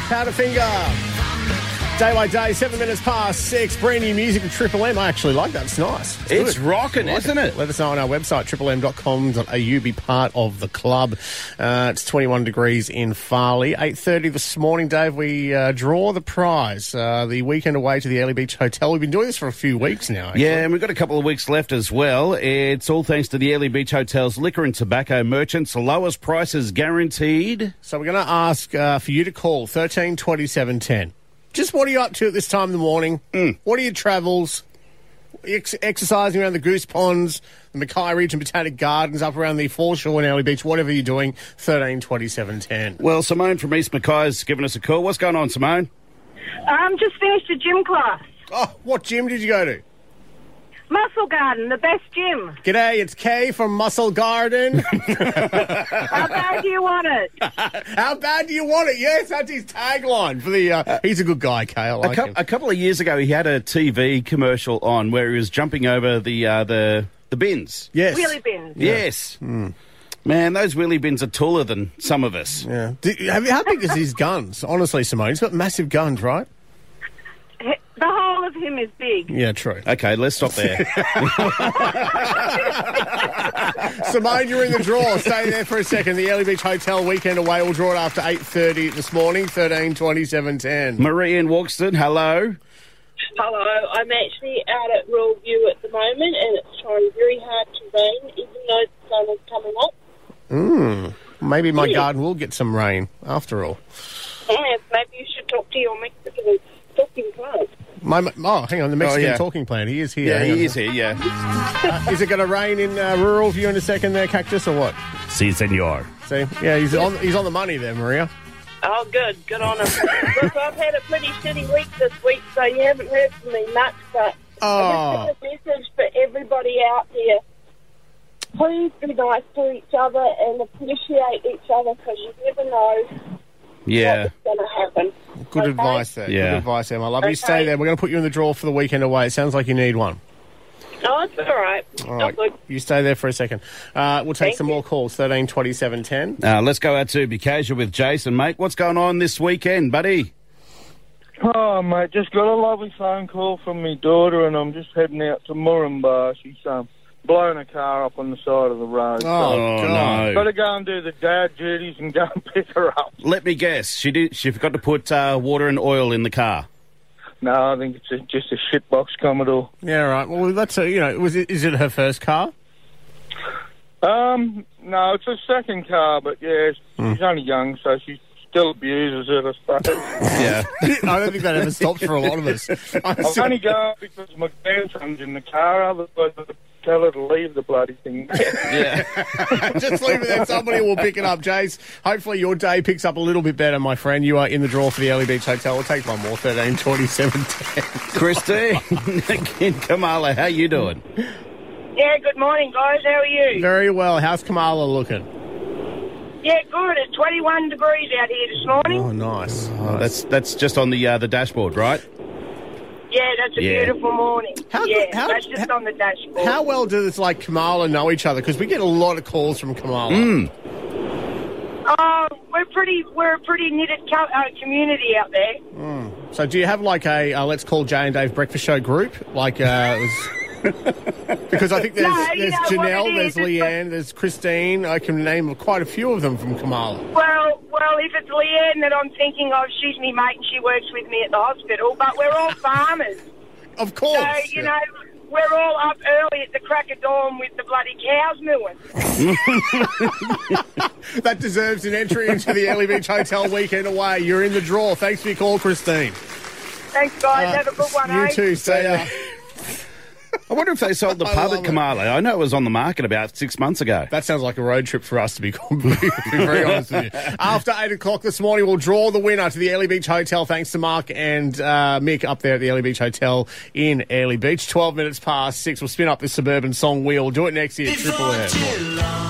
Powderfinger. Day by day, 7 minutes past 6. Brand new music from Triple M. I actually like that. It's nice. It's rocking, isn't it? Let us know on our website, triplem.com.au. Be part of the club. It's 21 degrees in Farley. 8:30 this morning, Dave, we draw the prize. The weekend away to the Airlie Beach Hotel. We've been doing this for a few weeks now. Actually. Yeah, and we've got a couple of weeks left as well. It's all thanks to the Airlie Beach Hotel's liquor and tobacco merchants. The lowest prices guaranteed. So we're going to ask for you to call 13 27 10. Just what are you up to at this time in the morning? What are your travels? Exercising around the Goose Ponds, the Mackay Ridge and Botanic Gardens, up around the foreshore in Airlie Beach, whatever you're doing, 13 27 10. Well, Simone from East Mackay's given us a call. What's going on, Simone? Just finished a gym class. Oh, what gym did you go to? Muscle Garden, the best gym. G'day, it's Kay from Muscle Garden. How bad do you want it? How bad do you want it? Yes, that's his tagline for the. He's a good guy, Kay. I like him. A couple of years ago, he had a TV commercial on where he was jumping over the bins. Yes, Wheelie bins. Yes. Man, those wheelie bins are taller than some of us. Yeah. How big is his guns? Honestly, Simone, he's got massive guns, right? The whole of him is big. Yeah, true. Okay, let's stop there. Simone, you're in the draw. Stay there for a second. The Airlie Beach Hotel weekend away. We'll draw it after 8:30 this morning, 13 27 10. Marie in Walkston, hello. Hello, I'm actually out at Rural View at the moment and it's trying very hard to rain even though the sun is coming up. Maybe my garden will get some rain after all. Yes, maybe you should talk to your Mexican talking plant. Hang on, the Mexican talking plant. He is here. Yeah, Hang on. he is here, yeah. Is it going to rain in Rural View in a second there, Cactus, or what? Si, senor. See? Yeah, he's on the money there, Maria. Oh, good on him. Look, I've had a pretty shitty week this week, so you haven't heard from me much, but I just have a message for everybody out there. Please be nice to each other and appreciate each other because you never know what's going to happen. Good advice there. Yeah. Good advice, Emma. I love you. Stay there. We're going to put you in the draw for the weekend away. It sounds like you need one. Oh, it's all right. All right. Good. You stay there for a second. We'll take some more calls, 13 27 10. Let's go out to Be Casual with Jason, mate. What's going on this weekend, buddy? Oh, mate, just got a lovely phone call from my daughter and I'm just heading out to Moranbah. She's blown a car up on the side of the road. Oh, God. No. Got to go and do the dad duties and go and pick her up. Let me guess. She forgot to put water and oil in the car. No, I think it's just a shitbox Commodore. Yeah, right. Well, that's is it her first car? No, it's her second car, but yeah, she's only young, so she still abuses it, I suppose. Yeah. I don't think that ever stops for a lot of us. I'm only going because my grandson's in the car, otherwise I'd tell her to leave the bloody thing. Yeah. Just leave it there. Somebody will pick it up, Jace. Hopefully your day picks up a little bit better, my friend. You are in the draw for the Airlie Beach Hotel. We'll take one more, 13 27 10. Christine in Kamala, how you doing? Yeah, good morning, guys. How are you? Very well. How's Kamala looking? Yeah, good. It's 21 degrees out here this morning. Oh, nice. That's just on the dashboard, right? Yeah, that's a beautiful morning. That's just on the dashboard. How well does Kamala know each other? Because we get a lot of calls from Kamala. We're a pretty knitted community out there. So do you have a Let's Call Jay and Dave breakfast show group? Because I think there's Janelle, there's Leanne, there's Christine. I can name quite a few of them from Kamala. Well, if it's Leanne that I'm thinking of, she's my mate and she works with me at the hospital, but we're all farmers. Of course. So, we're all up early at the crack of dawn with the bloody cows mooing. That deserves an entry into the Airlie Beach Hotel weekend away. You're in the draw. Thanks for your call, Christine. Thanks, guys. Have a good one, You too. Stay there. I wonder if they sold the pub at Kamala. I know it was on the market about 6 months ago. That sounds like a road trip for us, to be very honest with you. After 8 o'clock this morning, we'll draw the winner to the Airlie Beach Hotel, thanks to Mark and Mick up there at the Airlie Beach Hotel in Airlie Beach. 12 minutes past 6. We'll spin up this suburban song wheel. We'll do it next year at Triple M.